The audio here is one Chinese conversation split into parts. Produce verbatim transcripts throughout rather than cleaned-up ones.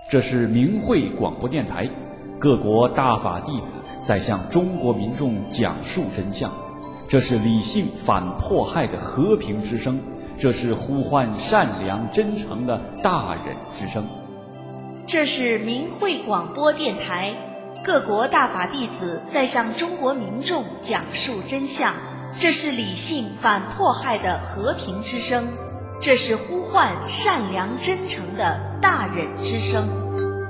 这是明慧广播电台，各国大法弟子在向中国民众讲述真相。这是理性反迫害的和平之声，这是呼唤善良真诚的大忍之声。 这是明慧广播电台，各国大法弟子在向中国民众讲述真相。这是理性反迫害的和平之声，这是呼唤善良真诚的大忍之声。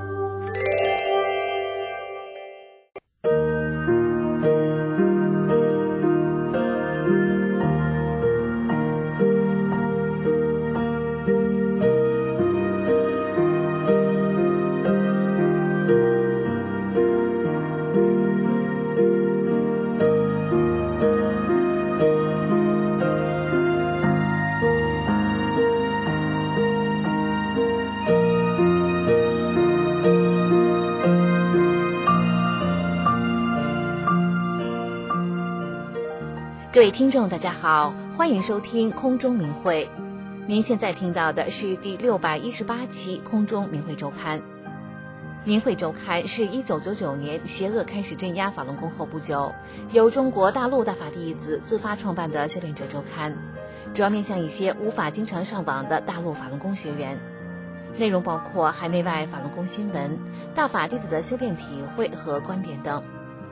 各位听众大家好，欢迎收听空中明慧。您现在听到的是第六百一十八期空中明慧周刊。明慧周刊是一九九九年邪恶开始镇压法轮功后不久，由中国大陆大法弟子自发创办的修炼者周刊，主要面向一些无法经常上网的大陆法轮功学员。内容包括海内外法轮功新闻、大法弟子的修炼体会和观点等。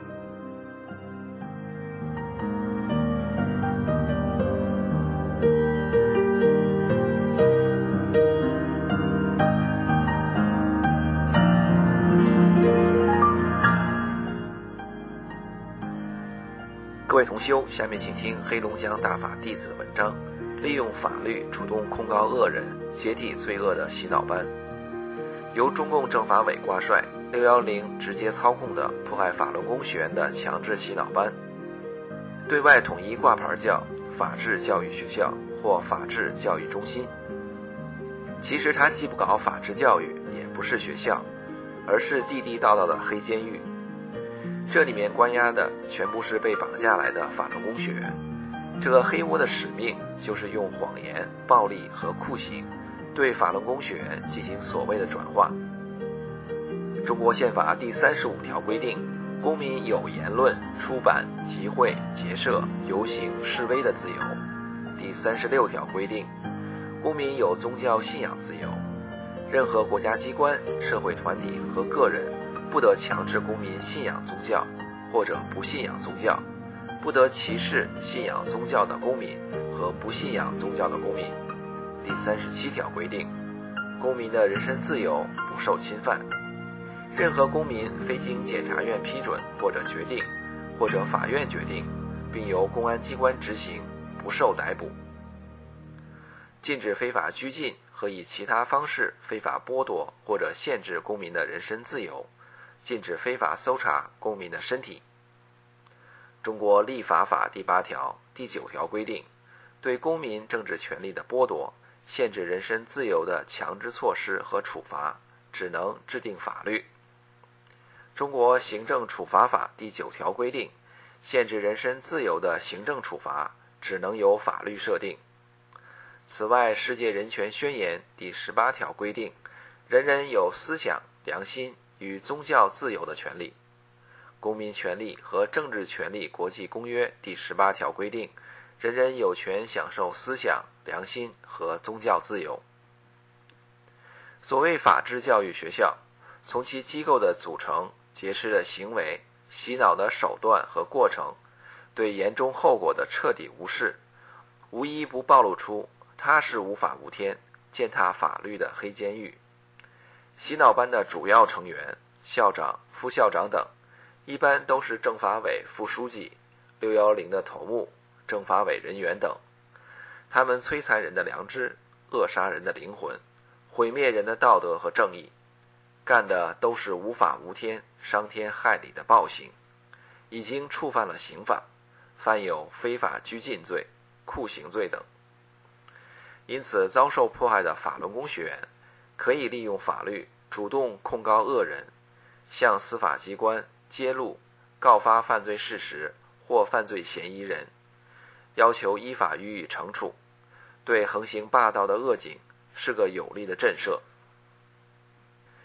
各位同修，下面请听黑龙江大法弟子的文章，利用法律主动控告恶人，解体罪恶的洗脑班。由中共政法委挂帅六一零直接操控的迫害法轮功学员的强制洗脑班，对外统一挂牌叫法治教育学校或法治教育中心。其实它既不搞法治教育，也不是学校，而是地地道道的黑监狱。这里面关押的全部是被绑架来的法轮功学员，这个黑窝的使命就是用谎言、暴力和酷刑对法轮功学员进行所谓的转化。中国宪法第三十五条规定，公民有言论、出版、集会、结社、游行、示威的自由。第三十六条规定，公民有宗教信仰自由，任何国家机关、社会团体和个人不得强制公民信仰宗教或者不信仰宗教，不得歧视信仰宗教的公民和不信仰宗教的公民。第三十七条规定，公民的人身自由不受侵犯，任何公民非经检察院批准或者决定，或者法院决定，并由公安机关执行，不受逮捕。禁止非法拘禁和以其他方式非法剥夺或者限制公民的人身自由，禁止非法搜查公民的身体。中国立法法第八条、第九条规定，对公民政治权利的剥夺、限制人身自由的强制措施和处罚，只能制定法律。中国行政处罚法第九条规定，限制人身自由的行政处罚只能由法律设定。此外，世界人权宣言第十八条规定，人人有思想、良心与宗教自由的权利。公民权利和政治权利国际公约第十八条规定，人人有权享受思想、良心和宗教自由。所谓法治教育学校，从其机构的组成、结识的行为、洗脑的手段和过程，对严重后果的彻底无视，无一不暴露出它是无法无天、践踏法律的黑监狱。洗脑班的主要成员、校长、副校长等，一般都是政法委副书记、六一零的头目、政法委人员等。他们摧残人的良知，扼杀人的灵魂，毁灭人的道德和正义，干的都是无法无天、伤天害理的暴行，已经触犯了刑法，犯有非法拘禁罪、酷刑罪等。因此，遭受迫害的法轮功学员可以利用法律主动控告恶人，向司法机关揭露、告发犯罪事实或犯罪嫌疑人，要求依法予以惩处，对横行霸道的恶警是个有力的震慑。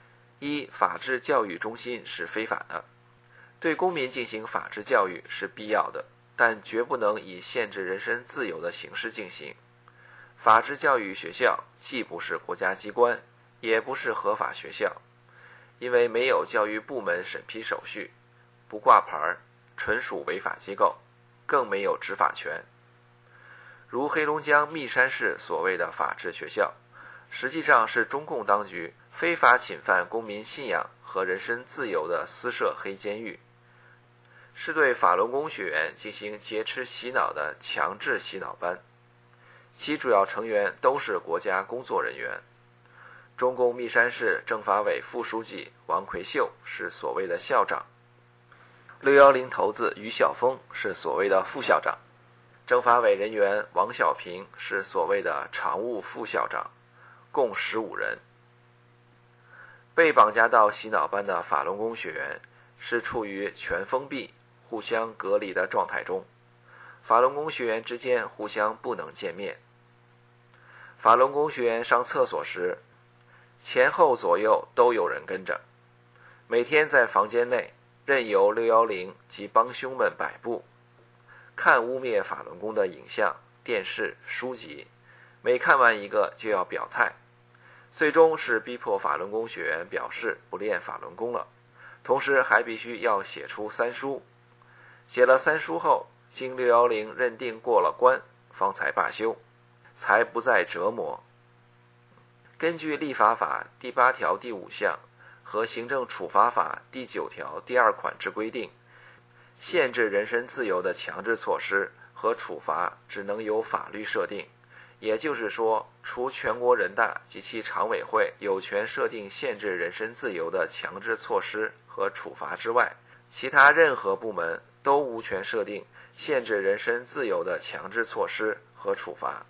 一、法治教育中心是非法的。对公民进行法治教育是必要的，但绝不能以限制人身自由的形式进行。法治教育学校既不是国家机关，也不是合法学校，因为没有教育部门审批手续，不挂牌，纯属违法机构，更没有执法权。如黑龙江密山市所谓的法治学校，实际上是中共当局非法侵犯公民信仰和人身自由的私设黑监狱，是对法轮功学员进行劫持洗脑的强制洗脑班，其主要成员都是国家工作人员。中共密山市政法委副书记王奎秀是所谓的校长，六一零头子于晓峰是所谓的副校长，政法委人员王小平是所谓的常务副校长，共十五人。被绑架到洗脑班的法轮功学员是处于全封闭、互相隔离的状态中，法轮功学员之间互相不能见面。法轮功学员上厕所时，前后左右都有人跟着，每天在房间内任由六一零及帮凶们摆布，看污蔑法轮功的影像、电视、书籍，每看完一个就要表态，最终是逼迫法轮功学员表示不练法轮功了，同时还必须要写出三书，写了三书后，经六一零认定过了关，方才罢休，才不再折磨。根据立法法第八条第五项和行政处罚法第九条第二款之规定，限制人身自由的强制措施和处罚只能由法律设定，也就是说，除全国人大及其常委会有权设定限制人身自由的强制措施和处罚之外，其他任何部门都无权设定限制人身自由的强制措施和处罚。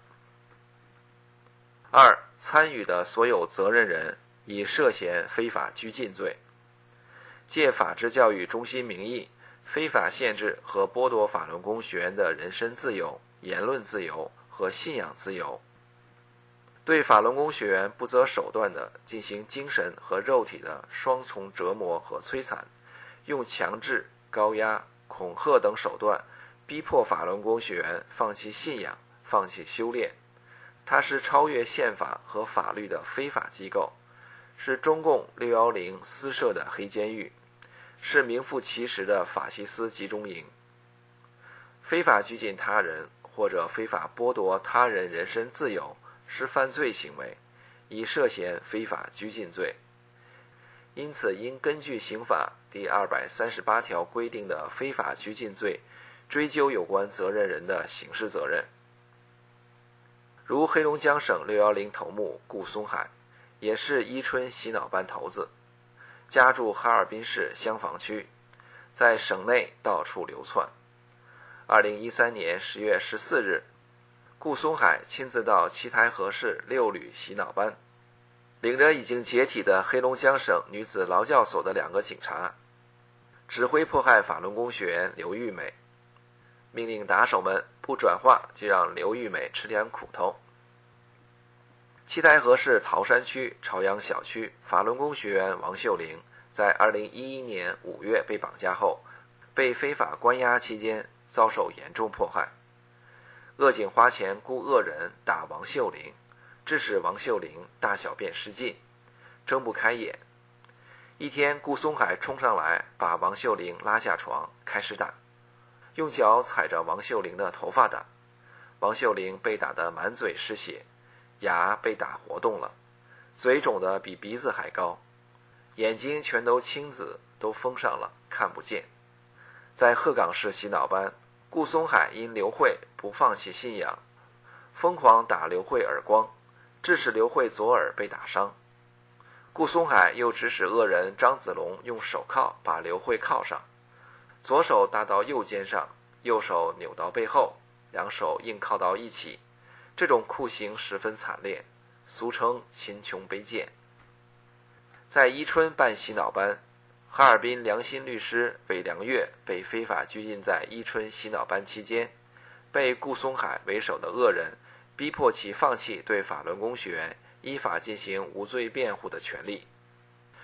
二、参与的所有责任人以涉嫌非法拘禁罪，借法治教育中心名义，非法限制和剥夺法轮功学员的人身自由、言论自由和信仰自由，对法轮功学员不择手段地进行精神和肉体的双重折磨和摧残，用强制、高压、恐吓等手段逼迫法轮功学员放弃信仰、放弃修炼。它是超越宪法和法律的非法机构，是中共六一零私设的黑监狱，是名副其实的法西斯集中营。非法拘禁他人或者非法剥夺他人人身自由是犯罪行为，已涉嫌非法拘禁罪。因此应根据刑法第二百三十八条规定的非法拘禁罪，追究有关责任人的刑事责任。如黑龙江省六一零头目顾松海，也是伊春洗脑班头子，家住哈尔滨市香坊区，在省内到处流窜。二零一三年十月十四日，顾松海亲自到七台河市六旅洗脑班，领着已经解体的黑龙江省女子劳教所的两个警察，指挥迫害法轮功学员刘玉美，命令打手们不转化就让刘玉美吃点苦头。七台河市桃山区朝阳小区法轮功学员王秀玲在二零一一年五月被绑架后，被非法关押期间遭受严重迫害，恶警花钱雇恶人打王秀玲，致使王秀玲大小便失禁，睁不开眼。一天，顾松海冲上来把王秀玲拉下床开始打，用脚踩着王秀玲的头发打，王秀玲被打得满嘴是血，牙被打活动了，嘴肿得比鼻子还高，眼睛全都青紫，都封上了，看不见。在鹤岗市洗脑班，顾松海因刘慧不放弃信仰，疯狂打刘慧耳光，致使刘慧左耳被打伤。顾松海又指使恶人张子龙用手铐把刘慧铐上，左手搭到右肩上，右手扭到背后，两手硬靠到一起，这种酷刑十分惨烈，俗称秦琼卑贱。在伊春办洗脑班，哈尔滨良心律师韦良月被非法拘禁在伊春洗脑班期间，被顾松海为首的恶人逼迫其放弃对法轮功学员依法进行无罪辩护的权利。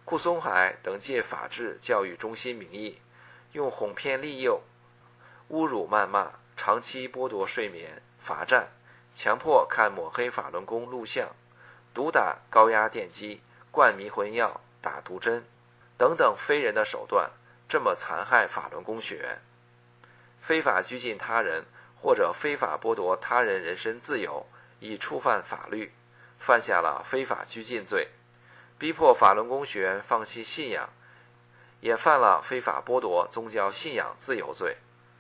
顾松海等借法治教育中心名义，用哄骗利诱、侮辱谩骂、长期剥夺睡眠、罚站、强迫看抹黑法轮功录像、毒打、高压电击、灌迷魂药、打毒针等等非人的手段，这么残害法轮功学员。非法拘禁他人或者非法剥夺他人人身自由，已触犯法律，犯下了非法拘禁罪，逼迫法轮功学员放弃信仰，也犯了非法剥夺宗教信仰自由罪。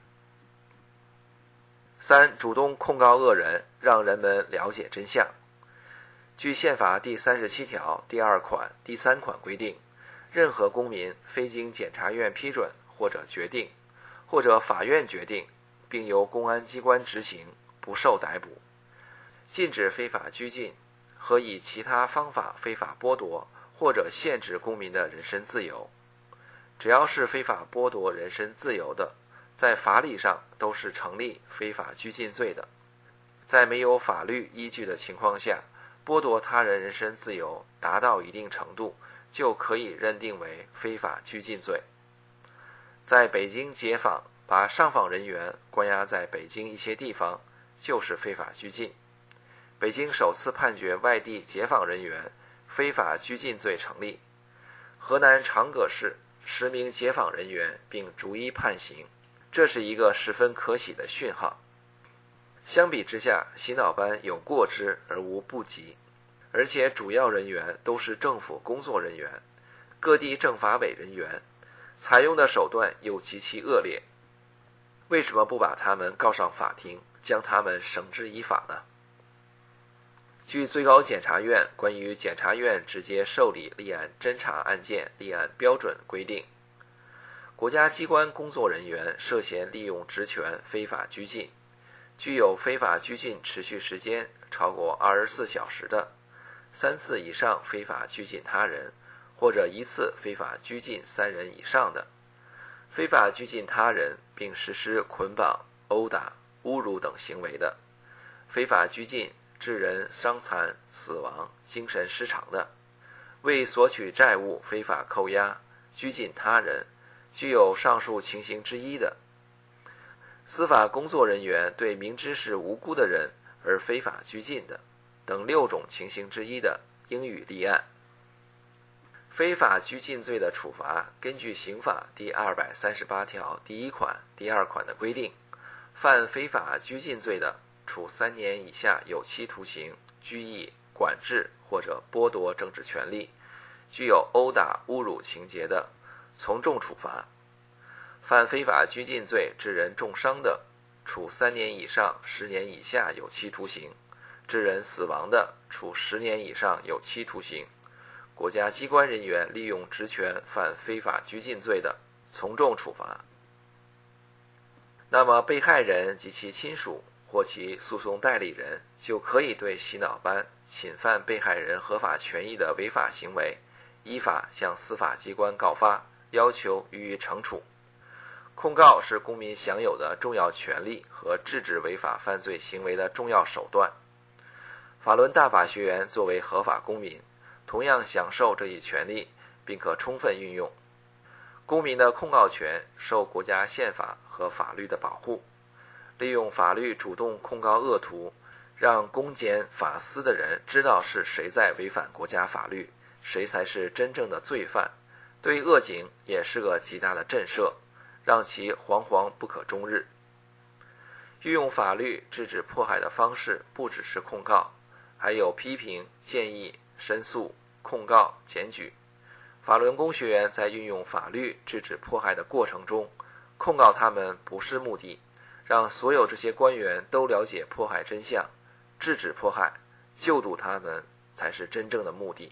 三、主动控告恶人，让人们了解真相。据宪法第三十七条第二款、第三款规定，任何公民非经检察院批准或者决定，或者法院决定，并由公安机关执行，不受逮捕。禁止非法拘禁和以其他方法非法剥夺或者限制公民的人身自由。只要是非法剥夺人身自由的，在法理上都是成立非法拘禁罪的。在没有法律依据的情况下，剥夺他人人身自由达到一定程度，就可以认定为非法拘禁罪。在北京解访，把上访人员关押在北京一些地方，就是非法拘禁。北京首次判决外地解访人员非法拘禁罪成立。河南长葛市十名解访人员并逐一判刑，这是一个十分可喜的讯号。相比之下，洗脑班有过之而无不及，而且主要人员都是政府工作人员、各地政法委人员，采用的手段又极其恶劣。为什么不把他们告上法庭，将他们绳之以法呢？据最高检察院关于检察院直接受理立案侦查案件立案标准规定，国家机关工作人员涉嫌利用职权非法拘禁，具有非法拘禁持续时间超过二十四小时的，三次以上非法拘禁他人，或者一次非法拘禁三人以上的，非法拘禁他人并实施捆绑、殴打、侮辱等行为的，非法拘禁致人伤残、死亡、精神失常的，为索取债务非法扣押、拘禁他人，具有上述情形之一的，司法工作人员对明知是无辜的人而非法拘禁的等六种情形之一的，应予立案。非法拘禁罪的处罚，根据刑法第二百三十八条第一款、第二款的规定，犯非法拘禁罪的，处三年以下有期徒刑、拘役、管制或者剥夺政治权利；具有殴打、侮辱情节的，从重处罚。犯非法拘禁罪致人重伤的，处三年以上十年以下有期徒刑；致人死亡的，处十年以上有期徒刑。国家机关人员利用职权犯非法拘禁罪的，从重处罚。那么被害人及其亲属或其诉讼代理人就可以对洗脑班侵犯被害人合法权益的违法行为，依法向司法机关告发，要求予以惩处。控告是公民享有的重要权利和制止违法犯罪行为的重要手段。法轮大法学员作为合法公民，同样享受这一权利，并可充分运用。公民的控告权受国家宪法和法律的保护，利用法律主动控告恶徒，让公检法司的人知道是谁在违反国家法律，谁才是真正的罪犯，对恶警也是个极大的震慑，让其惶惶不可终日。运用法律制止迫害的方式不只是控告，还有批评、建议、申诉、控告、检举。法轮功学员在运用法律制止迫害的过程中，控告他们不是目的，让所有这些官员都了解迫害真相，制止迫害，救度他们才是真正的目的。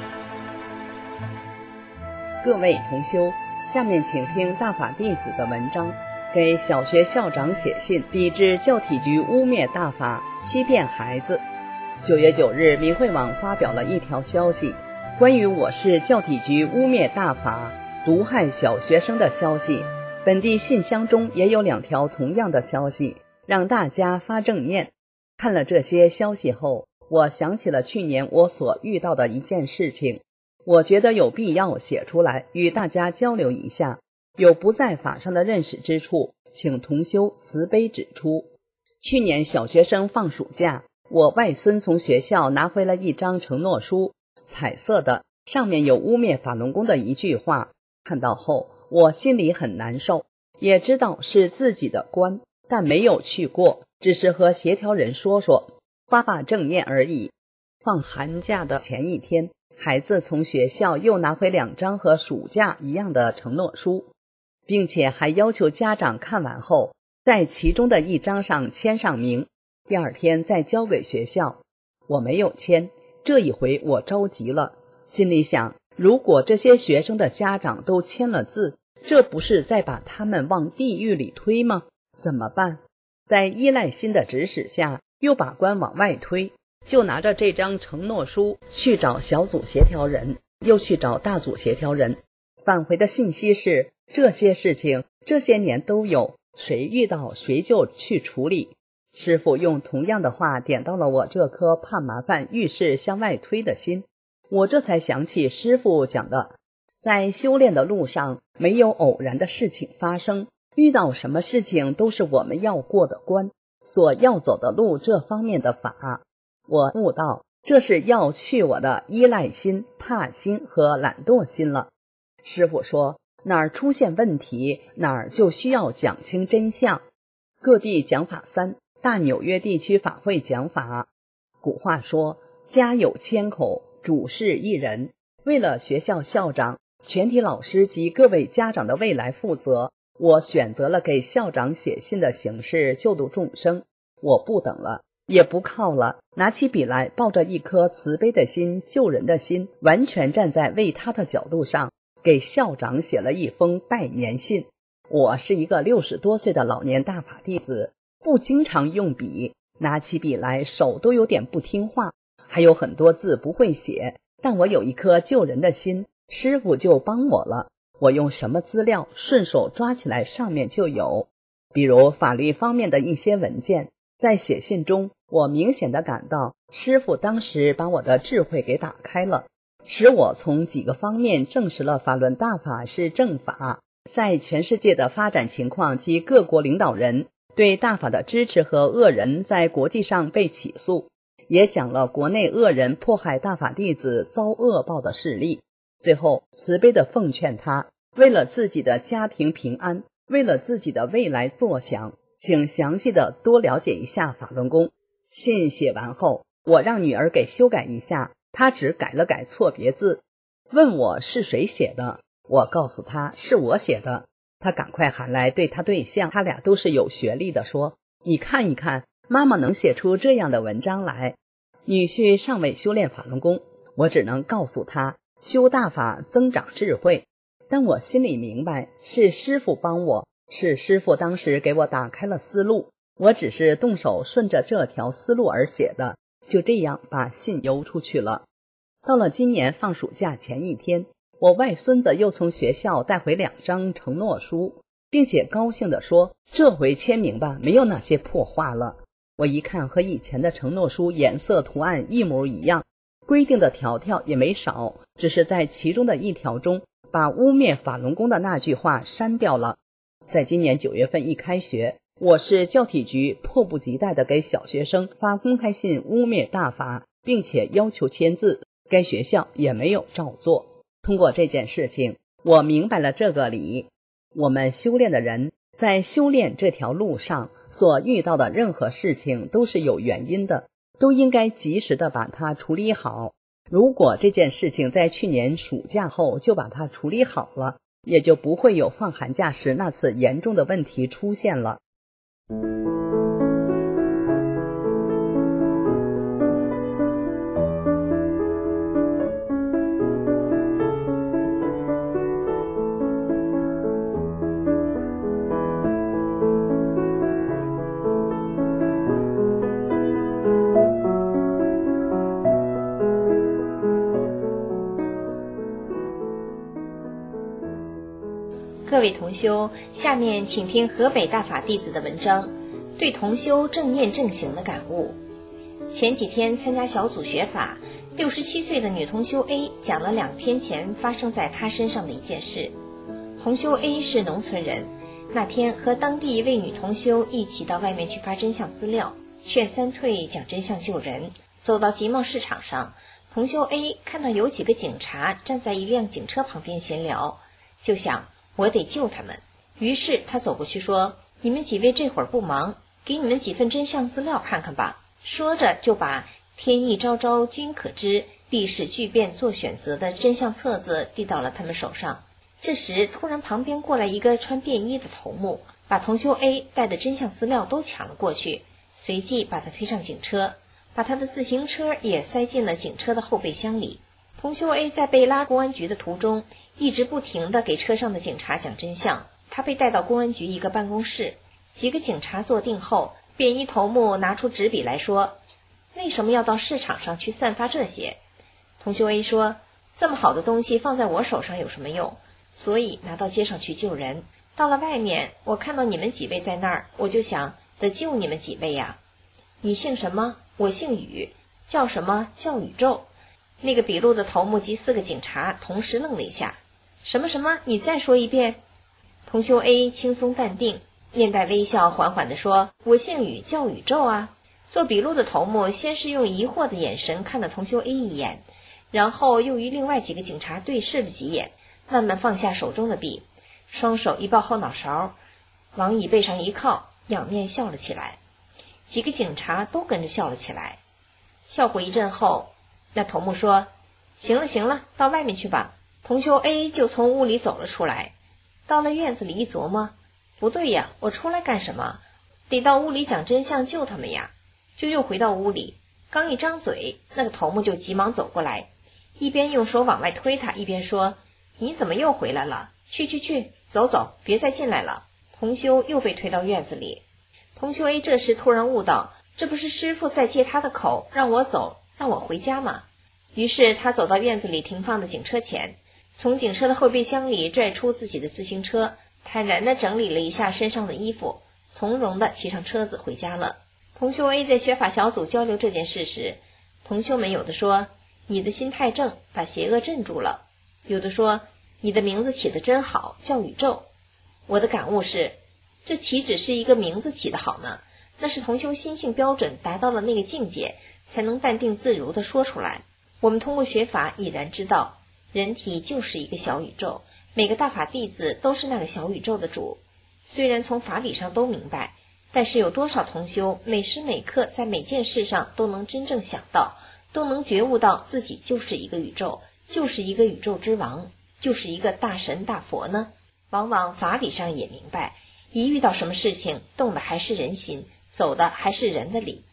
各位同修，下面请听大法弟子的文章《 给小学校长写信，抵制教体局污蔑大法，欺骗孩子。九月九日，民汇网发表了一条消息，关于我市教体局污蔑大法，毒害小学生的消息。本地信箱中也有两条同样的消息，让大家发正念。看了这些消息后，我想起了去年我所遇到的一件事情，我觉得有必要写出来与大家交流一下，有不在法上的认识之处，请同修慈悲指出。去年小学生放暑假，我外孙从学校拿回了一张承诺书，彩色的，上面有污蔑法轮功的一句话，看到后我心里很难受，也知道是自己的关，但没有去过，只是和协调人说说，发发正念而已。放寒假的前一天，孩子从学校又拿回两张和暑假一样的承诺书，并且还要求家长看完后在其中的一张上签上名，第二天再交给学校。我没有签，这一回我着急了，心里想，如果这些学生的家长都签了字，这不是在把他们往地狱里推吗？怎么办？在依赖心的指使下，又把关往外推，就拿着这张承诺书去找小组协调人，又去找大组协调人。返回的信息是，这些事情这些年都有，谁遇到谁就去处理。师父用同样的话点到了我这颗怕麻烦遇事向外推的心，我这才想起师父讲的，在修炼的路上没有偶然的事情发生，遇到什么事情都是我们要过的关，所要走的路这方面的法。我悟到这是要去我的依赖心、怕心和懒惰心了。师父说，哪儿出现问题，哪儿就需要讲清真相。各地讲法三，大纽约地区法会讲法。古话说，家有千口，主事一人。为了学校校长、全体老师及各位家长的未来负责，我选择了给校长写信的形式救度众生。我不等了，也不靠了，拿起笔来，抱着一颗慈悲的心、救人的心，完全站在为他的角度上，给校长写了一封拜年信。我是一个六十多岁的老年大法弟子，不经常用笔，拿起笔来手都有点不听话，还有很多字不会写，但我有一颗救人的心，师父就帮我了。我用什么资料顺手抓起来上面就有，比如法律方面的一些文件。在写信中，我明显地感到师父当时把我的智慧给打开了，使我从几个方面证实了法轮大法是正法。在全世界的发展情况及各国领导人对大法的支持和恶人在国际上被起诉，也讲了国内恶人迫害大法弟子遭恶报的事例。最后慈悲地奉劝他，为了自己的家庭平安，为了自己的未来作想，请详细的多了解一下法轮功。信写完后，我让女儿给修改一下，她只改了改错别字，问我是谁写的，我告诉她是我写的。她赶快喊来对她对象，他俩都是有学历的，说，你看一看，妈妈能写出这样的文章来。女婿尚未修炼法轮功，我只能告诉他修大法增长智慧，但我心里明白是师父帮我，是师父当时给我打开了思路，我只是动手顺着这条思路而写的，就这样把信邮出去了。到了今年放暑假前一天，我外孙子又从学校带回两张承诺书，并且高兴地说，这回签名吧，没有那些破话了。我一看和以前的承诺书颜色图案一模一样，规定的条条也没少，只是在其中的一条中把污蔑法轮功的那句话删掉了。在今年九月份一开学，我市教体局迫不及待地给小学生发公开信污蔑大法，并且要求签字，该学校也没有照做。通过这件事情，我明白了这个理。我们修炼的人在修炼这条路上所遇到的任何事情都是有原因的，都应该及时的把它处理好。如果这件事情在去年暑假后就把它处理好了，也就不会有放寒假时那次严重的问题出现了。 各位同修，下面请听河北大法弟子的文章，对同修正念正行的感悟。前几天参加小组学法，六十七岁的女同修 A 讲了两天前发生在她身上的一件事。同修 A 是农村人，那天和当地一位女同修一起到外面去发真相资料，劝三退讲真相救人。走到集贸市场上，同修 A 看到有几个警察站在一辆警车旁边闲聊，就想我得救他们。于是他走过去说，你们几位这会儿不忙，给你们几份真相资料看看吧。说着就把天意昭昭均可知，历史巨变做选择的真相册子递到了他们手上。这时突然旁边过来一个穿便衣的头目，把同修 A 带的真相资料都抢了过去，随即把他推上警车，把他的自行车也塞进了警车的后备箱里。同修 A 在被拉公安局的途中，一直不停地给车上的警察讲真相。他被带到公安局一个办公室，几个警察坐定后，便衣头目拿出纸笔来说，为什么要到市场上去散发这些？同修 A 说，这么好的东西放在我手上有什么用？所以拿到街上去救人。到了外面，我看到你们几位在那儿，我就想得救你们几位呀。你姓什么？我姓宇。叫什么？叫宇宙。那个笔录的头目及四个警察同时愣了一下。什么什么？你再说一遍。同修 A 轻松淡定，面带微笑，缓缓地说，我姓宇，叫宇宙啊。做笔录的头目先是用疑惑的眼神看了同修 A 一眼，然后又与另外几个警察对视了几眼，慢慢放下手中的笔，双手一抱后脑勺，往椅背上一靠，仰面笑了起来。几个警察都跟着笑了起来。笑过一阵后，那头目说，行了行了，到外面去吧。同修 A 就从屋里走了出来。到了院子里一琢磨，不对呀，我出来干什么？得到屋里讲真相救他们呀。就又回到屋里，刚一张嘴，那个头目就急忙走过来，一边用手往外推他，一边说，你怎么又回来了？去去去，走走，别再进来了。同修又被推到院子里。同修 A 这时突然悟到，这不是师父在借他的口让我走，让我回家吗？于是他走到院子里停放的警车前，从警车的后备箱里拽出自己的自行车，坦然地整理了一下身上的衣服，从容地骑上车子回家了。同修 A 在学法小组交流这件事时，同修们有的说，你的心太正，把邪恶镇住了；有的说，你的名字起得真好，叫宇宙。我的感悟是，这岂止是一个名字起得好呢？那是同修心性标准达到了那个境界，才能淡定自如地说出来。我们通过学法已然知道，人体就是一个小宇宙，每个大法弟子都是那个小宇宙的主。虽然从法理上都明白，但是有多少同修每时每刻在每件事上都能真正想到，都能觉悟到自己就是一个宇宙，就是一个宇宙之王，就是一个大神大佛呢？往往法理上也明白，一遇到什么事情，动的还是人心，走的还是人的理。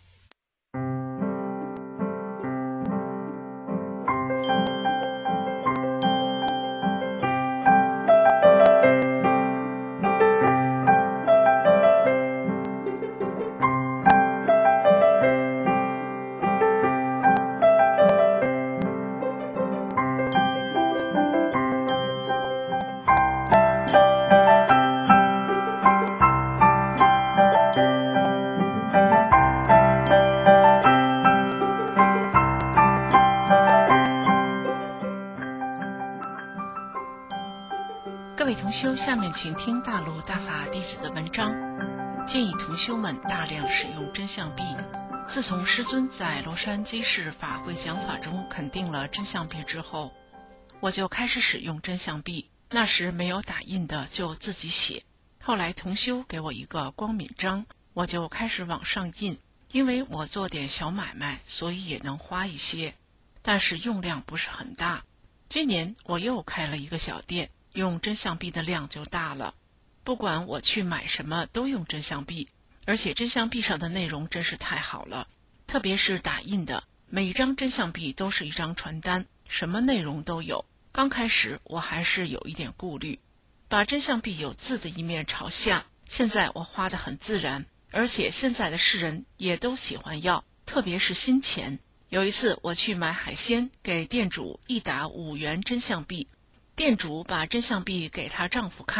各位同修，下面请听大陆大法弟子的文章，建议同修们大量使用真相币。自从师尊在洛杉矶市法会讲法中肯定了真相币之后，我就开始使用真相币。那时没有打印的就自己写，后来同修给我一个光敏章，我就开始往上印。因为我做点小买卖，所以也能花一些，但是用量不是很大。今年我又开了一个小店，用真相币的量就大了，不管我去买什么都用真相币，而且真相币上的内容真是太好了，特别是打印的，每一张真相币都是一张传单，什么内容都有。刚开始我还是有一点顾虑，把真相币有字的一面朝下，现在我花得很自然，而且现在的世人也都喜欢要，特别是新钱。有一次我去买海鲜，给店主一打五元真相币，店主把真相币给她丈夫看，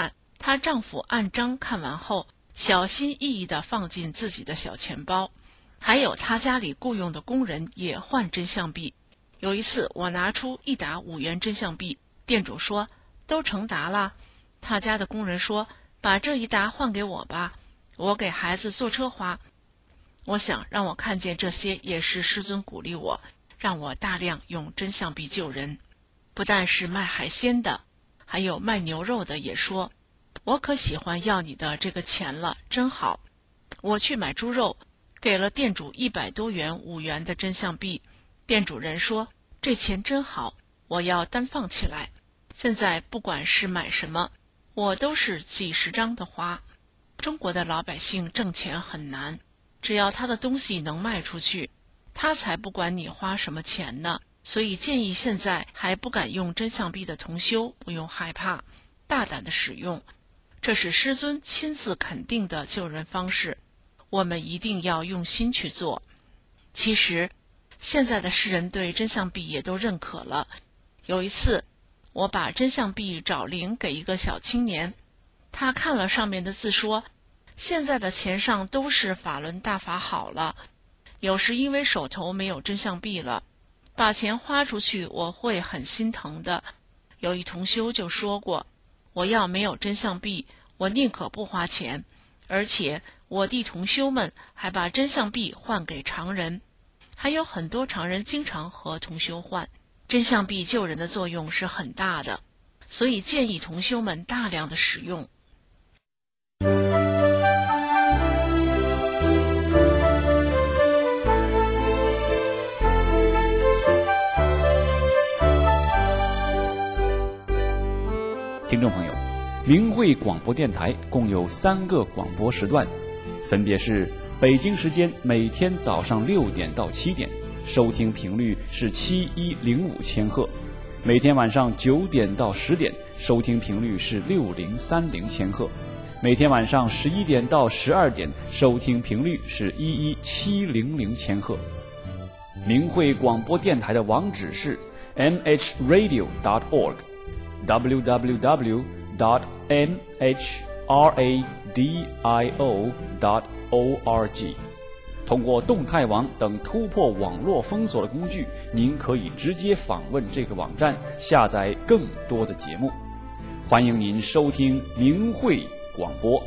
她丈夫按章看完后，小心翼翼地放进自己的小钱包。还有她家里雇佣的工人也换真相币。有一次我拿出一沓五元真相币，店主说都成沓了。他家的工人说把这一沓换给我吧，我给孩子坐车花。我想让我看见这些也是师尊鼓励我，让我大量用真相币救人。不但是卖海鲜的，还有卖牛肉的也说，我可喜欢要你的这个钱了，真好。我去买猪肉，给了店主一百多元五元的真相币，店主人说这钱真好，我要单放起来。现在不管是买什么，我都是几十张的花。中国的老百姓挣钱很难，只要他的东西能卖出去，他才不管你花什么钱呢。所以建议现在还不敢用真相币的同修不用害怕，大胆的使用，这是师尊亲自肯定的救人方式，我们一定要用心去做。其实现在的世人对真相币也都认可了。有一次我把真相币找零给一个小青年，他看了上面的字说，现在的钱上都是法轮大法好了，有时因为手头没有真相币了，把钱花出去我会很心疼的。有一同修就说过，我要没有真相币，我宁可不花钱。而且我弟同修们还把真相币换给常人，还有很多常人经常和同修换。真相币救人的作用是很大的，所以建议同修们大量的使用。 听众朋友，明慧广播电台共有三个广播时段，分别是北京时间每天早上六点到七点，收听频率是七一零五千赫；每天晚上九点到十点，收听频率是六零三零千赫；每天晚上十一点到十二点，收听频率是一一七零零千赫。明慧广播电台的网址是 m h radio dot org。w w w dot m h radio dot org。 通过动态网等突破网络封锁的工具，您可以直接访问这个网站，下载更多的节目。欢迎您收听明慧广播。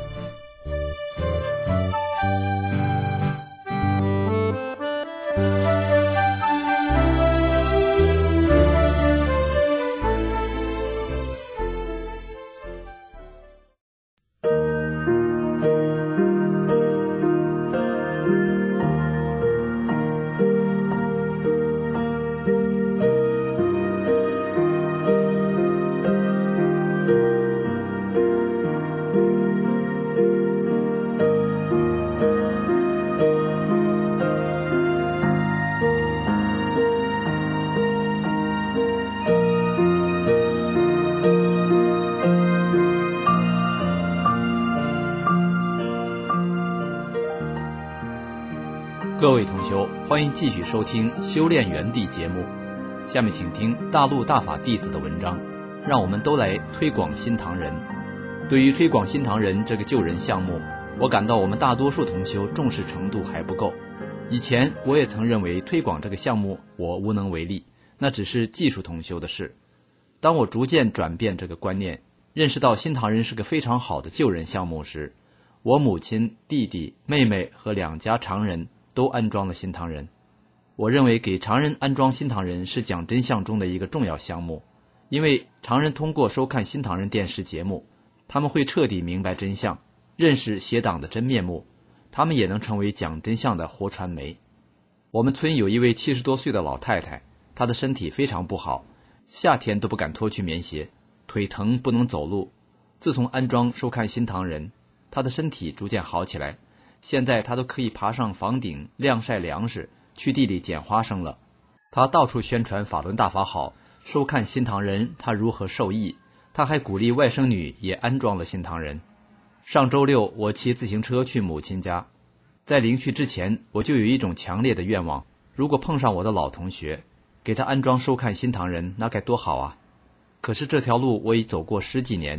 各位同修，欢迎继续收听修炼园地节目。下面请听大陆大法弟子的文章，让我们都来推广心堂人。对于推广心堂人这个救人项目，我感到我们大多数同修重视程度还不够。以前我也曾认为推广这个项目我无能为力，那只是技术同修的事。当我逐渐转变这个观念，认识到心堂人是个非常好的救人项目时，我母亲、弟弟、妹妹和两家常人都安装了心堂人。我认为给常人安装心堂人是讲真相中的一个重要项目，因为常人通过收看心堂人电视节目，他们会彻底明白真相，认识邪党的真面目，他们也能成为讲真相的活传媒。我们村有一位七十多岁的老太太，她的身体非常不好，夏天都不敢脱去棉鞋，腿疼不能走路。自从安装收看心堂人，她的身体逐渐好起来，现在她都可以爬上房顶晾晒粮食，去地里捡花生了。她到处宣传法轮大法好，收看心堂人她如何受益。她还鼓励外甥女也安装了心堂人。上周六我骑自行车去母亲家，在临去之前我就有一种强烈的愿望，如果碰上我的老同学，给他安装收看心堂人，那该多好啊。可是这条路我已走过十几年，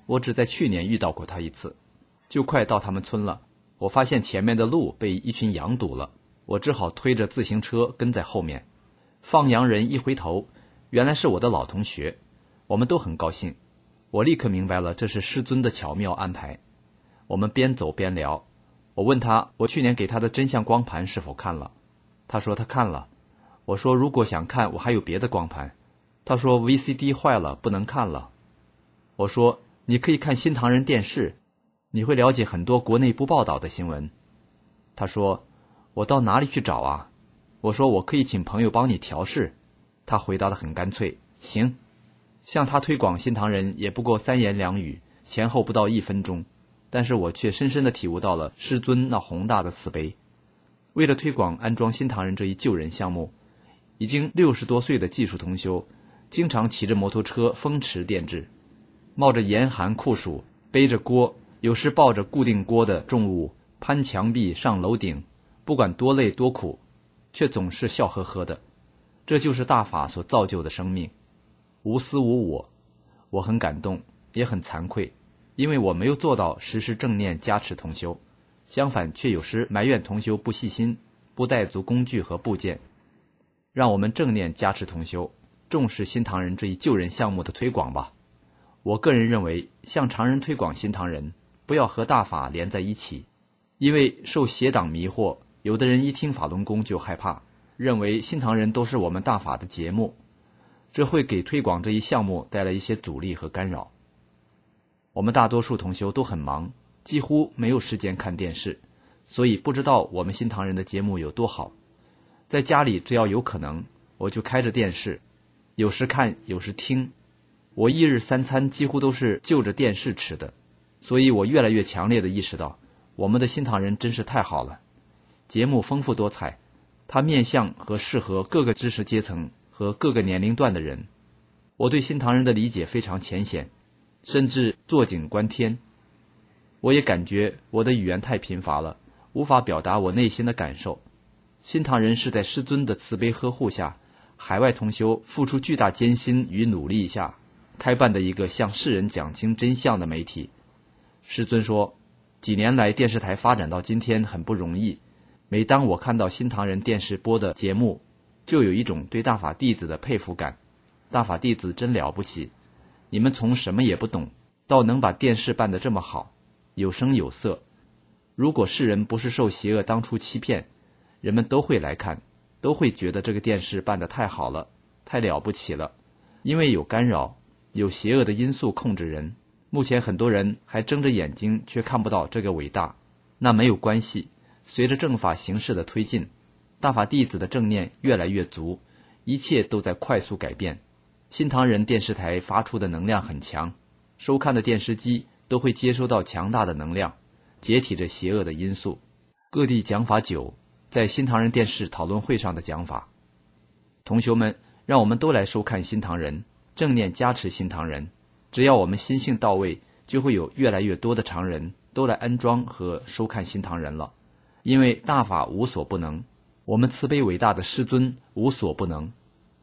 我只在去年遇到过他一次，就快到他们村了，我发现前面的路被一群羊堵了，我只好推着自行车跟在后面。放羊人一回头，原来是我的老同学，我们都很高兴。我立刻明白了，这是师尊的巧妙安排。我们边走边聊，我问他我去年给他的真相光盘是否看了，他说他看了。我说如果想看，我还有别的光盘。他说 V C D 坏了，不能看了。我说你可以看新唐人电视，你会了解很多国内不报道的新闻。他说我到哪里去找啊？我说我可以请朋友帮你调试。他回答得很干脆，行。向他推广新唐人也不过三言两语，前后不到一分钟，但是我却深深地体悟到了师尊那宏大的慈悲。为了推广安装新唐人这一救人项目，已经六十多岁的技术同修经常骑着摩托车风驰电掣，冒着严寒酷暑，背着锅，有时抱着固定锅的重物，攀墙壁上楼顶，不管多累多苦，却总是笑呵呵的。这就是大法所造就的生命，无私无我。我很感动，也很惭愧，因为我没有做到时时正念加持同修，相反却有时埋怨同修不细心，不带足工具和部件。让我们正念加持同修，重视新唐人这一救人项目的推广吧。我个人认为，向常人推广新唐人，不要和大法连在一起，因为受邪党迷惑，有的人一听法轮功就害怕，认为新唐人都是我们大法的节目，这会给推广这一项目带来一些阻力和干扰。我们大多数同修都很忙，几乎没有时间看电视，所以不知道我们新唐人的节目有多好。在家里只要有可能，我就开着电视，有时看有时听。我一日三餐几乎都是就着电视吃的，所以我越来越强烈地意识到，我们的新唐人真是太好了。节目丰富多彩，它面向和适合各个知识阶层和各个年龄段的人。我对新唐人的理解非常浅显，甚至坐井观天。我也感觉我的语言太贫乏了，无法表达我内心的感受。新唐人是在师尊的慈悲呵护下，海外同修付出巨大艰辛与努力下开办的一个向世人讲清真相的媒体。师尊说，几年来电视台发展到今天很不容易，每当我看到新唐人电视播的节目，就有一种对大法弟子的佩服感。大法弟子真了不起，你们从什么也不懂，到能把电视办得这么好，有声有色。如果世人不是受邪恶当初欺骗，人们都会来看，都会觉得这个电视办得太好了，太了不起了。因为有干扰，有邪恶的因素控制人，目前很多人还睁着眼睛却看不到这个伟大。那没有关系，随着正法形势的推进，大法弟子的正念越来越足，一切都在快速改变。新唐人电视台发出的能量很强，收看的电视机都会接收到强大的能量，解体着邪恶的因素。各地讲法九，在新唐人电视讨论会上的讲法。同学们，让我们都来收看新唐人，正念加持新唐人。只要我们心性到位，就会有越来越多的常人都来安装和收看新唐人了。因为大法无所不能，我们慈悲伟大的师尊无所不能。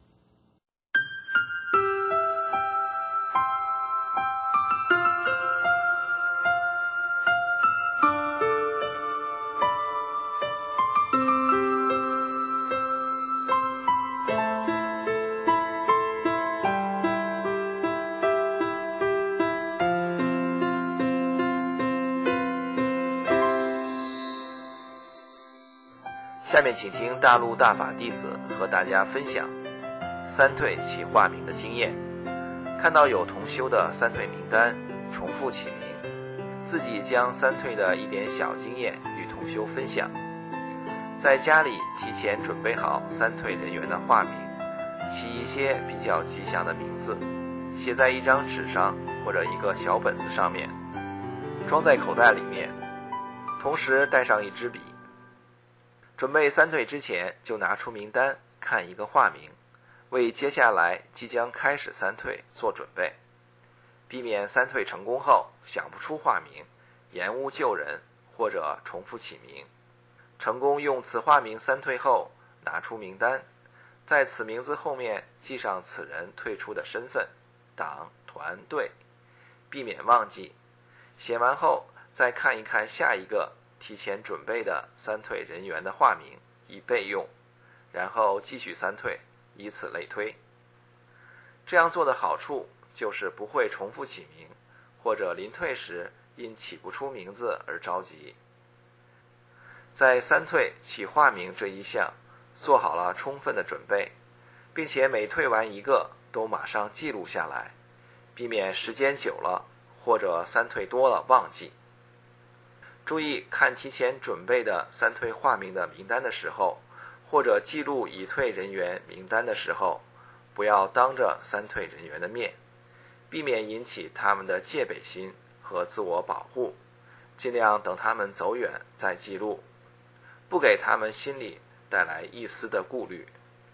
下面请听大陆大法弟子和大家分享三退起化名的经验。看到有同修的三退名单重复起名，自己将三退的一点小经验与同修分享。在家里提前准备好三退人员的化名，起一些比较吉祥的名字，写在一张纸上或者一个小本子上面，装在口袋里面，同时带上一支笔。准备三退之前，就拿出名单看一个化名，为接下来即将开始三退做准备，避免三退成功后想不出化名，延误救人或者重复起名。成功用此化名三退后，拿出名单，在此名字后面记上此人退出的身份、党、团、队， 避免忘记。写完后再看一看下一个提前准备的三退人员的化名，以备用，然后继续三退，以此类推。这样做的好处就是不会重复起名，或者临退时因起不出名字而着急。在三退起化名这一项做好了充分的准备，并且每退完一个都马上记录下来，避免时间久了或者三退多了忘记。注意看提前准备的三退化名的名单的时候，或者记录已退人员名单的时候，不要当着三退人员的面，避免引起他们的戒备心和自我保护，尽量等他们走远再记录，不给他们心里带来一丝的顾虑。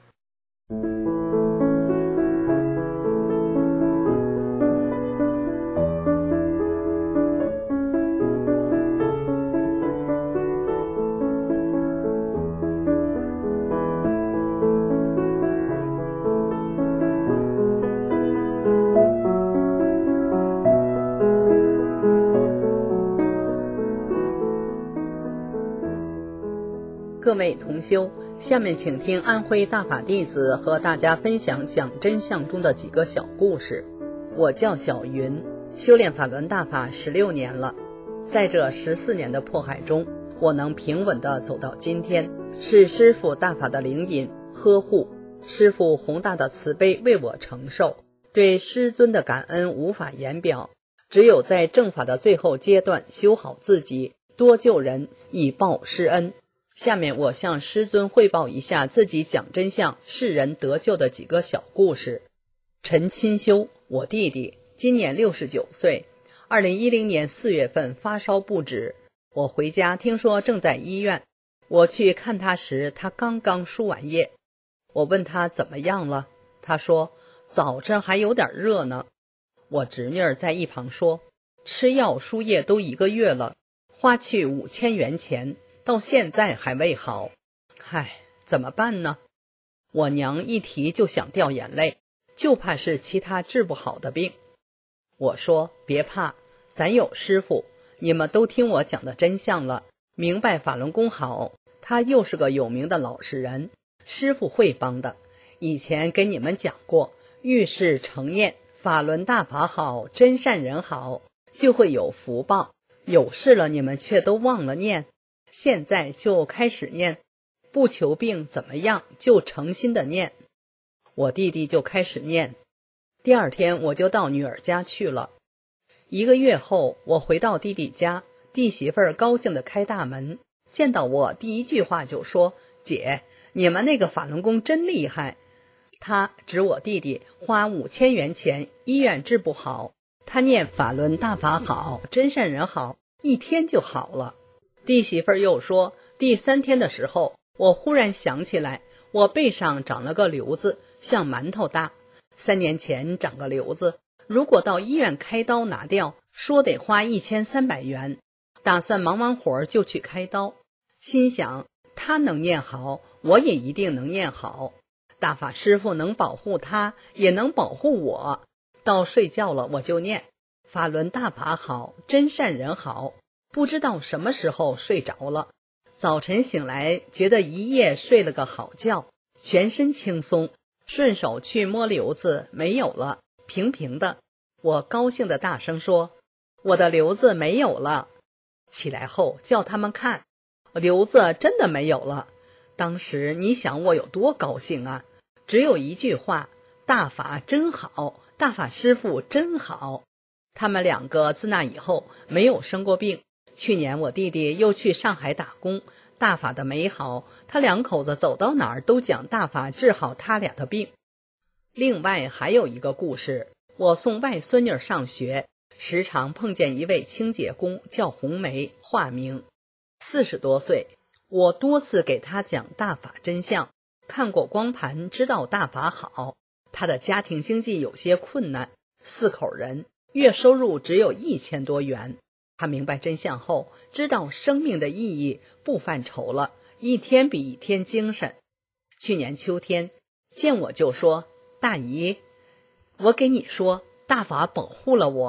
各位同修，下面请听安徽大法弟子和大家分享讲真相中的几个小故事。我叫小云，修炼法轮大法十六年了，在这十四年的迫害中，我能平稳地走到今天，是师父大法的灵引呵护，师父宏大的慈悲为我承受，对师尊的感恩无法言表。只有在正法的最后阶段修好自己，多救人，以报师恩。下面我向师尊汇报一下自己讲真相世人得救的几个小故事。陈钦修，我弟弟，今年六十九岁，二零一零年四月份发烧不止，我回家听说正在医院，我去看他时他刚刚输完液，我问他怎么样了，他说早晨还有点热呢。我侄女儿在一旁说，吃药输液都一个月了，花去五千元钱，到现在还未好，唉，怎么办呢？我娘一提就想掉眼泪，就怕是其他治不好的病。我说别怕，咱有师父，你们都听我讲的真相了，明白法轮功好，他又是个有名的老实人，师父会帮的。以前跟你们讲过，遇事诚念法轮大法好，真善人好，就会有福报。有事了你们却都忘了念，现在就开始念，不求病怎么样，就诚心的念。我弟弟就开始念，第二天我就到女儿家去了。一个月后，我回到弟弟家，弟媳妇儿高兴地开大门，见到我第一句话就说，姐，你们那个法轮功真厉害。他指我弟弟花五千元钱，医院治不好，他念法轮大法好，真善人好，一天就好了。弟媳妇儿又说，第三天的时候，我忽然想起来，我背上长了个瘤子，像馒头大，三年前长个瘤子，如果到医院开刀拿掉，说得花一千三百元，打算忙完活就去开刀。心想他能念好，我也一定能念好，大法师父能保护他，也能保护我。到睡觉了我就念法轮大法好，真善人好，不知道什么时候睡着了。早晨醒来，觉得一夜睡了个好觉，全身轻松，顺手去摸瘤子，没有了，平平的。我高兴的大声说，我的瘤子没有了。起来后叫他们看，瘤子真的没有了。当时你想我有多高兴啊，只有一句话，大法真好，大法师父真好。他们两个自那以后没有生过病。去年我弟弟又去上海打工，大法的美好，他两口子走到哪儿都讲大法治好他俩的病。另外还有一个故事，我送外孙女上学，时常碰见一位清洁工，叫红梅，化名，四十多岁。我多次给他讲大法真相，看过光盘，知道大法好。他的家庭经济有些困难，四口人，月收入只有一千多元。他明白真相后，知道生命的意义，不犯愁了，一天比一天精神。去年秋天见我就说，大姨，我给你说，大法保护了我，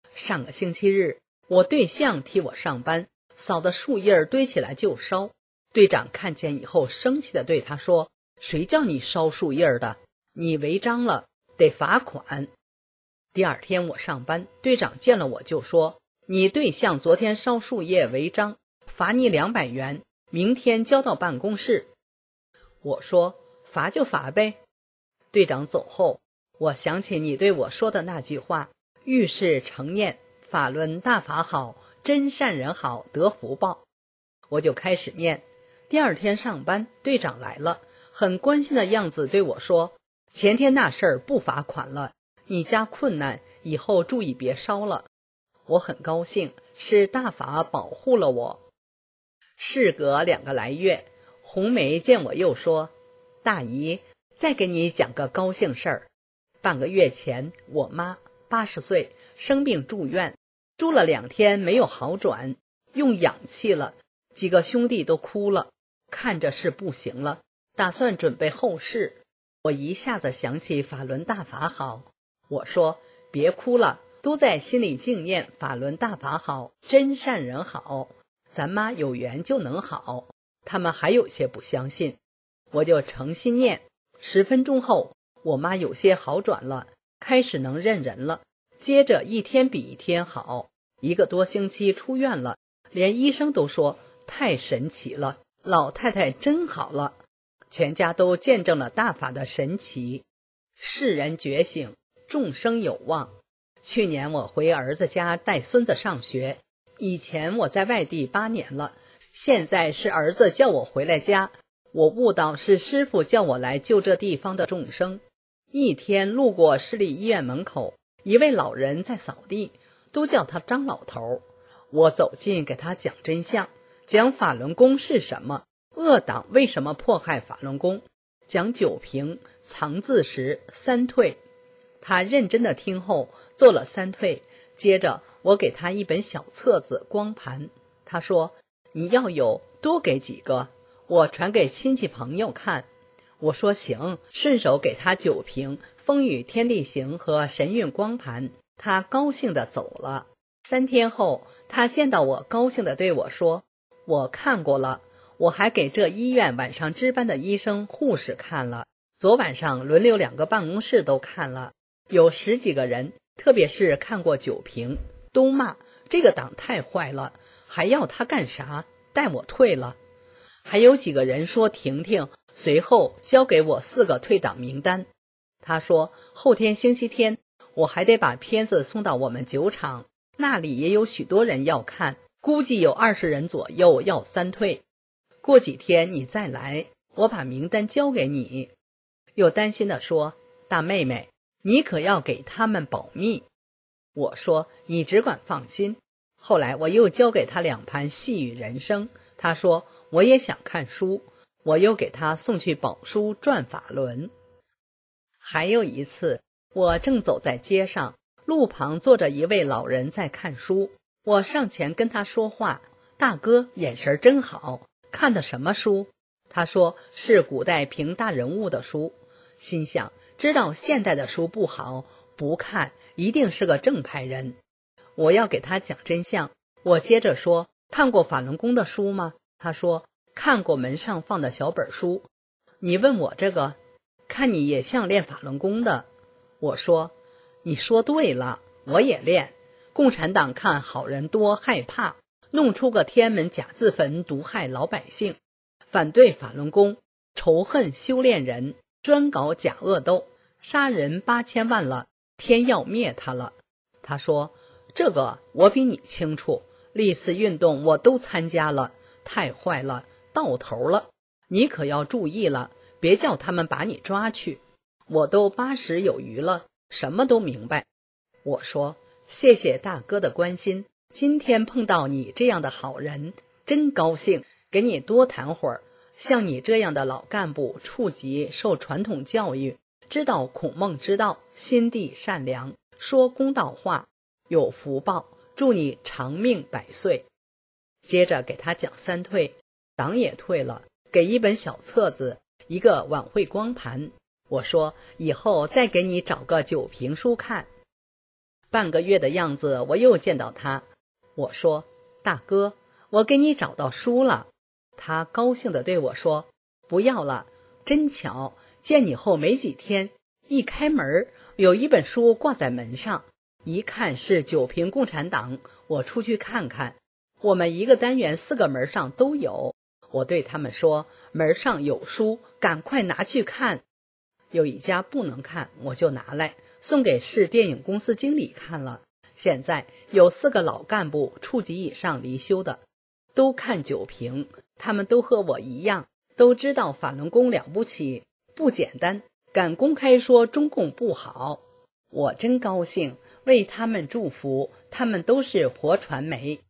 上个星期日，我对象替我上班，扫的树叶堆起来就烧。队长看见以后生气地对他说，谁叫你烧树叶的？你违章了，得罚款。第二天我上班，队长见了我就说，你对象昨天烧树叶违章，罚你两百元，明天交到办公室。我说，罚就罚呗。队长走后，我想起你对我说的那句话，遇事成念，法轮大法好，真善人好，得福报。我就开始念。第二天上班，队长来了，很关心的样子对我说，前天那事儿不罚款了，你家困难，以后注意别烧了。我很高兴，是大法保护了我。事隔两个来月，红梅见我又说，大姨，再给你讲个高兴事儿。半个月前，我妈八十岁生病住院，住了两天没有好转，用氧气了，几个兄弟都哭了，看着是不行了，打算准备后事。我一下子想起法轮大法好，我说别哭了，都在心里静念法轮大法好，真善人好，咱妈有缘就能好。他们还有些不相信，我就诚心念。十分钟后，我妈有些好转了，开始能认人了，接着一天比一天好，一个多星期出院了，连医生都说太神奇了，老太太真好了。全家都见证了大法的神奇。世人觉醒，众生有望。去年我回儿子家带孙子上学，以前我在外地八年了，现在是儿子叫我回来家，我悟到是师父叫我来救这地方的众生。一天路过市立医院门口，一位老人在扫地，都叫他张老头。我走近给他讲真相，讲法轮功是什么，恶党为什么迫害法轮功，讲九平、藏字石、三退。他认真的听后做了三退，接着我给他一本小册子光盘，他说你要有多给几个，我传给亲戚朋友看。我说行，顺手给他九平、风雨天地行和神韵光盘，他高兴地走了。三天后，他见到我，高兴地对我说，我看过了，我还给这医院晚上值班的医生护士看了，昨晚上轮流两个办公室都看了，有十几个人，特别是看过九平，都骂这个党太坏了，还要他干啥，带我退了。还有几个人说婷婷，随后交给我四个退党名单。他说后天星期天我还得把片子送到我们酒厂，那里也有许多人要看，估计有二十人左右要三退。过几天你再来，我把名单交给你。又担心地说，大妹妹，你可要给他们保密。我说你只管放心。后来我又交给他两盘细语人生，他说我也想看书，我又给他送去宝书转法轮。还有一次，我正走在街上，路旁坐着一位老人在看书，我上前跟他说话，大哥眼神真好，看的什么书？他说是古代评大人物的书，心想知道现代的书不好，不看一定是个正派人。我要给他讲真相，我接着说，看过法轮功的书吗？他说看过门上放的小本书。你问我这个，看你也像练法轮功的。我说你说对了，我也练。共产党看好人多害怕，弄出个天安门假字坟毒害老百姓，反对法轮功，仇恨修炼人，专搞假恶斗，杀人八千万了，天要灭他了。他说这个我比你清楚，历次运动我都参加了，太坏了，到头了，你可要注意了，别叫他们把你抓去。我都八十有余了，什么都明白。我说谢谢大哥的关心，今天碰到你这样的好人，真高兴，给你多谈会儿。像你这样的老干部，处级受传统教育，知道孔孟之道，心地善良，说公道话，有福报，祝你长命百岁。接着给他讲三退，党也退了，给一本小册子，一个晚会光盘。我说以后再给你找个九评书看。 半个月的样子，我又见到他，我说：大哥，我给你找到书了。他高兴地对我说：不要了，真巧，见你后没几天，一开门有一本书挂在门上，一看是九评共产党，我出去看看，我们一个单元四个门上都有。我对他们说：门上有书，赶快拿去看。有一家不能看，我就拿来送给市电影公司经理看了。现在有四个老干部，处级以上离休的，都看九评，他们都和我一样，都知道法轮功了不起，不简单，敢公开说中共不好。我真高兴，为他们祝福，他们都是活传媒。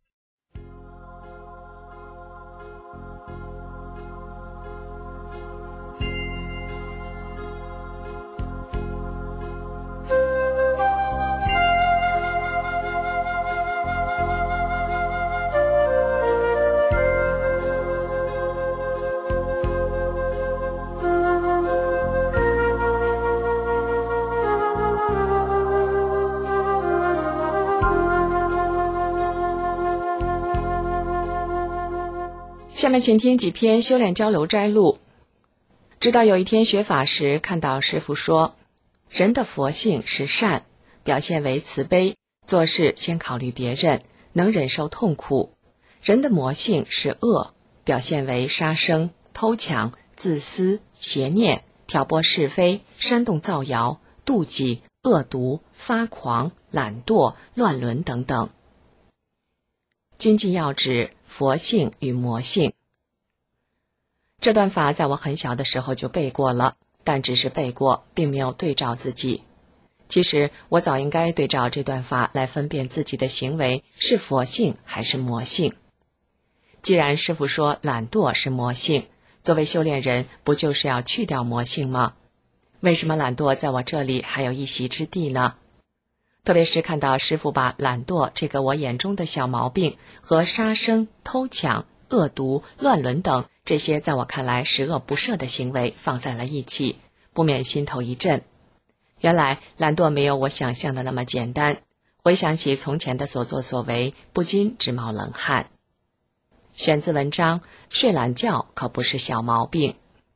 下面请听几篇修炼交流摘录。直到有一天学法时，看到师父说，人的佛性是善，表现为慈悲，做事先考虑别人，能忍受痛苦；人的魔性是恶，表现为杀生、偷抢、自私、邪念、挑拨是非、煽动造谣、妒忌、恶毒、发狂、懒惰、乱伦等等。经济要旨：佛性与魔性。这段法在我很小的时候就背过了，但只是背过，并没有对照自己。其实我早应该对照这段法来分辨自己的行为是佛性还是魔性。既然师父说懒惰是魔性，作为修炼人不就是要去掉魔性吗？为什么懒惰在我这里还有一席之地呢？特别是看到师父把懒惰这个我眼中的小毛病和杀生、偷抢、恶毒、乱伦等这些在我看来十恶不赦的行为放在了一起，不免心头一震。原来懒惰没有我想象的那么简单，回想起从前的所作所为，不禁直冒冷汗。选自文章《睡懒觉可不是小毛病》。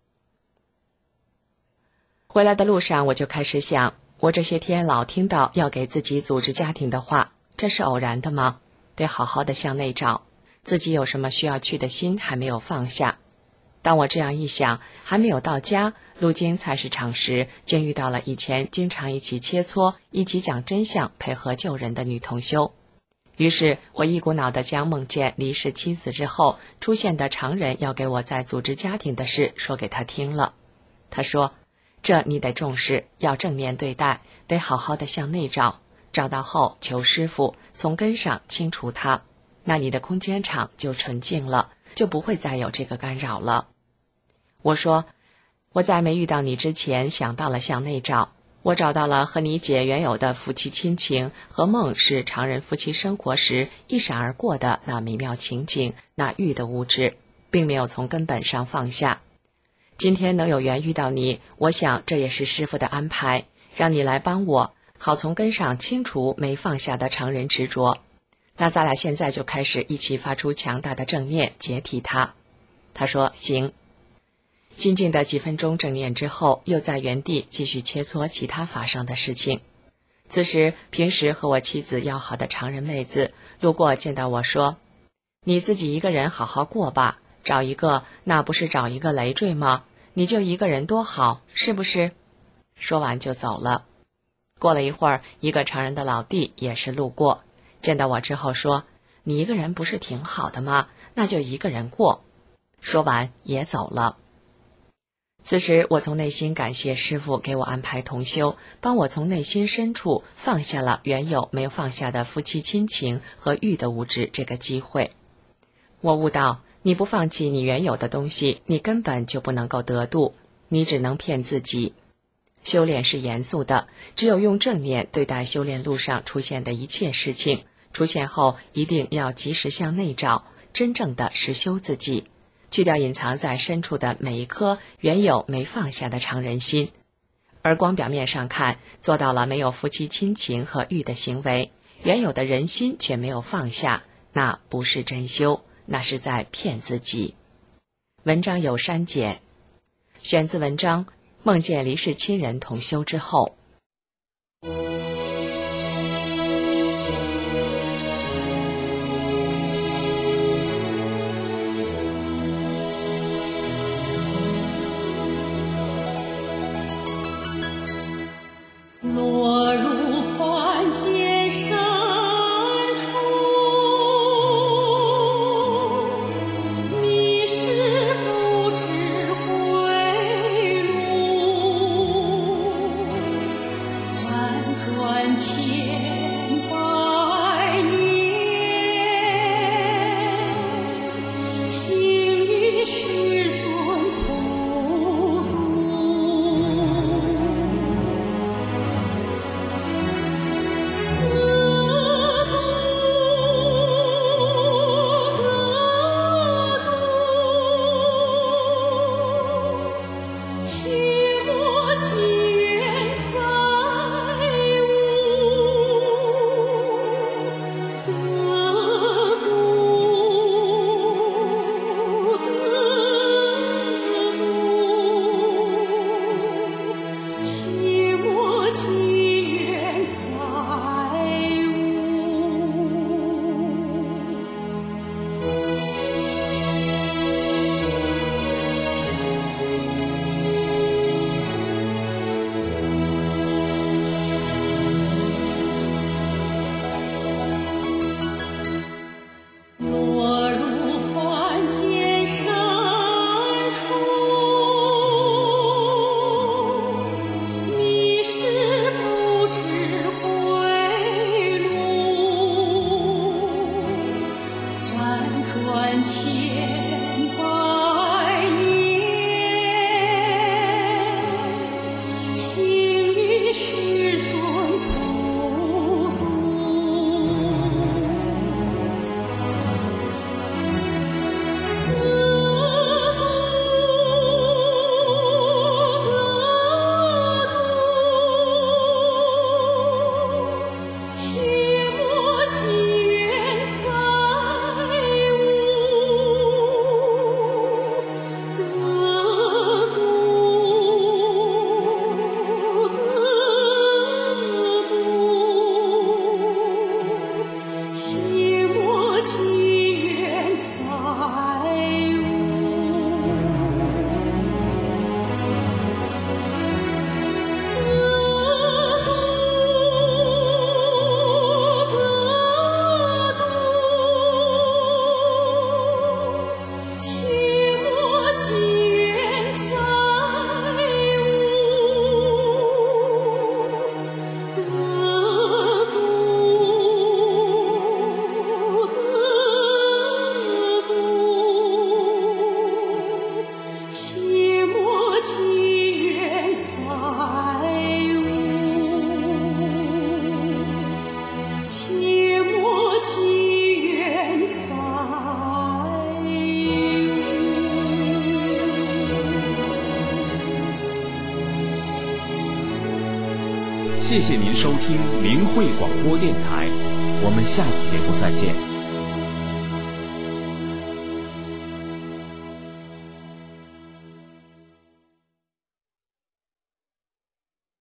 回来的路上我就开始想，我这些天老听到要给自己组织家庭的话，这是偶然的吗？得好好的向内找，自己有什么需要去的心还没有放下。当我这样一想，还没有到家，路经菜市场时，竟遇到了以前经常一起切磋、一起讲真相、配合救人的女同修。于是我一股脑地将梦见离世妻子之后出现的常人要给我再组织家庭的事说给他听了。他说，这你得重视，要正面对待，得好好的向内找，找到后求师父从根上清除它，那你的空间场就纯净了，就不会再有这个干扰了。我说，我在没遇到你之前想到了向内找，我找到了和你姐原有的夫妻亲情和梦是常人夫妻生活时一闪而过的那美妙情景，那欲的物质，并没有从根本上放下。今天能有缘遇到你，我想这也是师父的安排，让你来帮我，好从根上清除没放下的常人执着。那咱俩现在就开始一起发出强大的正念，解体它。他说行。静静的几分钟正念之后，又在原地继续切磋其他法上的事情。此时平时和我妻子要好的常人妹子路过见到我说，你自己一个人好好过吧，找一个那不是找一个累赘吗？你就一个人多好，是不是？说完就走了。过了一会儿，一个常人的老弟也是路过，见到我之后说，你一个人不是挺好的吗？那就一个人过。说完也走了。此时我从内心感谢师父给我安排同修，帮我从内心深处放下了原有没有放下的夫妻亲情和欲的物质这个机会。我悟到，你不放弃你原有的东西，你根本就不能够得度，你只能骗自己。修炼是严肃的，只有用正念对待修炼路上出现的一切事情，出现后一定要及时向内找，真正的实修自己，去掉隐藏在深处的每一颗原有没放下的常人心。 而光表面上看，做到了没有夫妻亲情和欲的行为，原有的人心却没有放下，那不是真修，那是在骗自己。文章有删减，选自文章《梦见离世亲人同修之后》。 落入凡间深处，迷失不知归路，辗转千百年，行于世尊普渡。 谢谢您收听明慧广播电台，我们下次节目再见。